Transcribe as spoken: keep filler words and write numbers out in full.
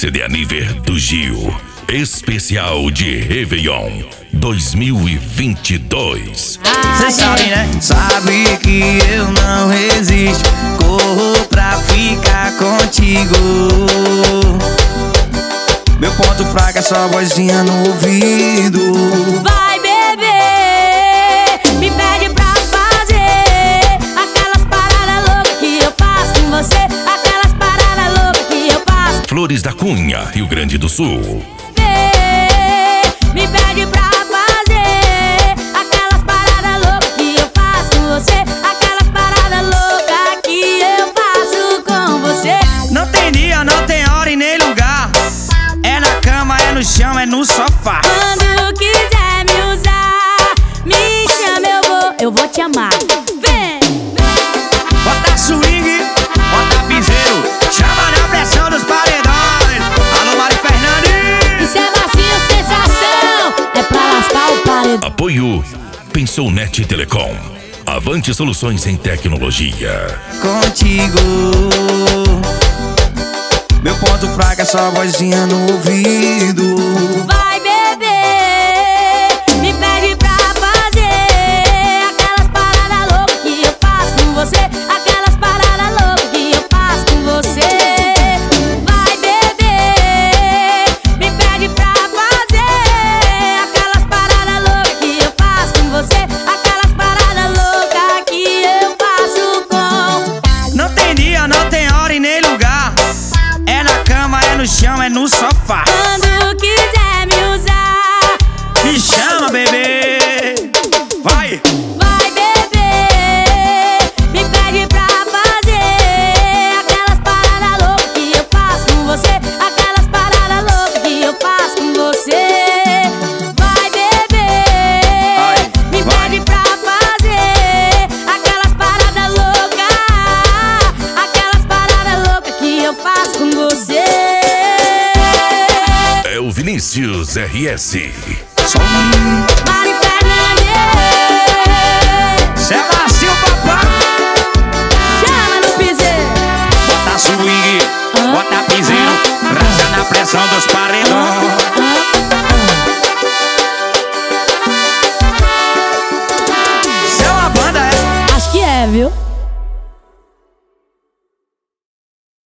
C D Aniver do Gil, especial de Réveillon dois mil e vinte e dois. Cê sabe, né? Sabe que eu não resisto, corro pra ficar contigo. Meu ponto fraco é sua vozinha no ouvido. Vai, bebê, me pede pra fazer aquelas paradas loucas que eu faço com você, aquelas paradas loucas que eu faço. Flores da Cunha, Rio Grande do Sul. Me pede pra fazer aquelas paradas loucas que eu faço com você, aquelas paradas loucas que eu faço com você. Não tem dia, não tem hora e nem lugar. É na cama, é no chão, é no sofá. Quando quiser me usar, me chama, eu vou, eu vou te amar. Vem, vem. Bota swing, bota piseiro, chama na pressão dos paredões. Alô, Mari Fernandes. Isso é massinha sensação, é pra lascar o paredão. Apoio Pensou Net Telecom. Avante Soluções em Tecnologia. Contigo, meu ponto fraco é sua vozinha no ouvido. Vai, bebê, me pede pra fazer aquelas paradas loucas que eu faço com você, aquelas paradas loucas que eu faço com você. Vai, bebê, me pede pra fazer aquelas paradas loucas que eu faço com você, aquelas paradas loucas que eu faço com. Não tem dia, não tem hora e nem lugar. É na cama, é no chão, é no sofá. Quando quiser me usar, Me chama, bebê. Vai. vai, bebê, me pede pra fazer aquelas paradas loucas que eu faço com você, aquelas paradas loucas que eu faço com você. Vai, bebê, me pede pra fazer aquelas paradas loucas, aquelas paradas loucas que eu faço com você. É o Vinícius R S. Som. Mari Fernandes, Cê é macio, papai. chama no piseiro. Bota swing, bota piseiro, raça na pressão dos